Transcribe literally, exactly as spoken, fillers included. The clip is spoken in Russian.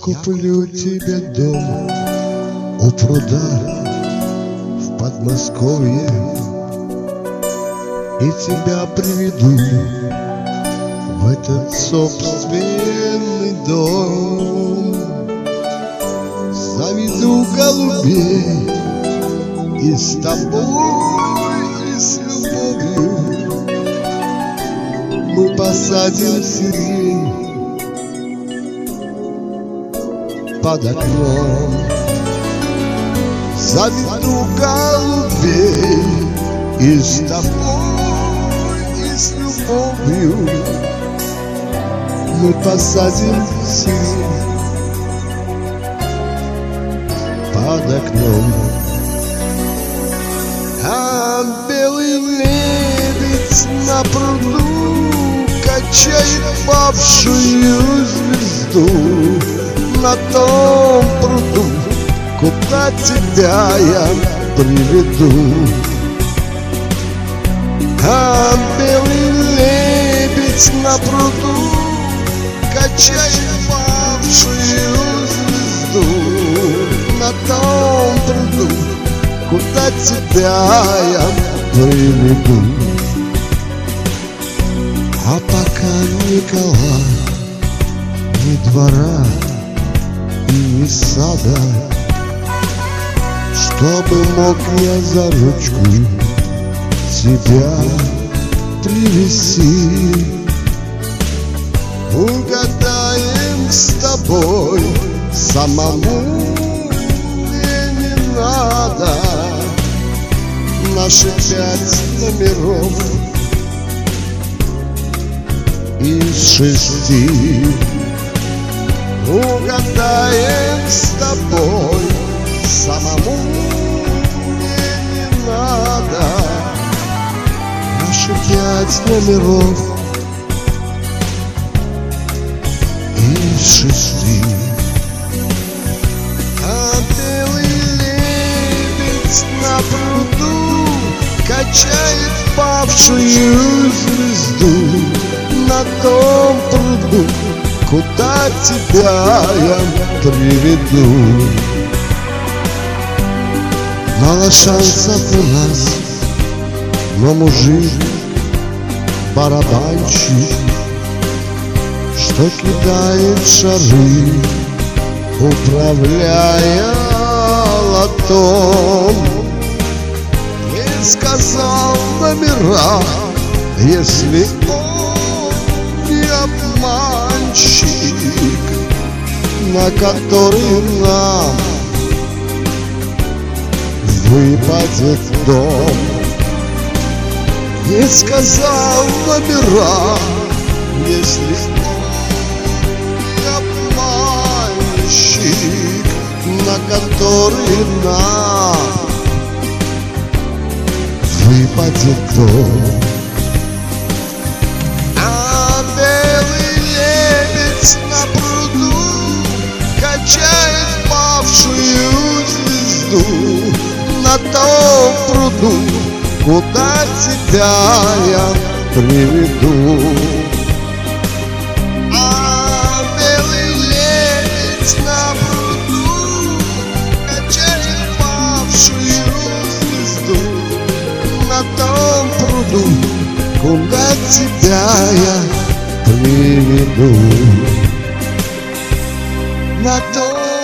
куплю тебе дом у пруда в Подмосковье и тебя приведу в этот собственный дом. Заведу голубей и с тобой, и с любовью мы посадим сирень под окном. Заведу голубей и с тобой, и с любовью мы посадим сирень под окном. А белый лебедь на пруду качает павшую звезду. На том пруду, куда тебя я приведу. А белый лебедь на пруду качает павшую звезду. На том пруду, куда тебя я приведу. А пока Никола ни двора и ни сада, чтобы мог я за ручку тебя привести, угадаем с тобой, самому мне не надо наши пять номеров из шести. Угадаем с тобой, самому мне не надо наши пять номеров из шести. А белый лебедь на пруду качает павшую звезду. На том пруду, куда тебя я приведу. Мало шансов у нас, но мужик барабанщик, что кидает шары, управляя лотом. Не сказал номера, если он не обманщик, на который нам выпадет дом. Не сказал номера, если он не обманщик, на который нам выпадет дом. А белый лебедь на пруду качает павшую звезду. На том пруду, куда тебя я приведу. А белый лебедь на пруду качает павшую звезду. На том пруду, куда тебя я приведу. На том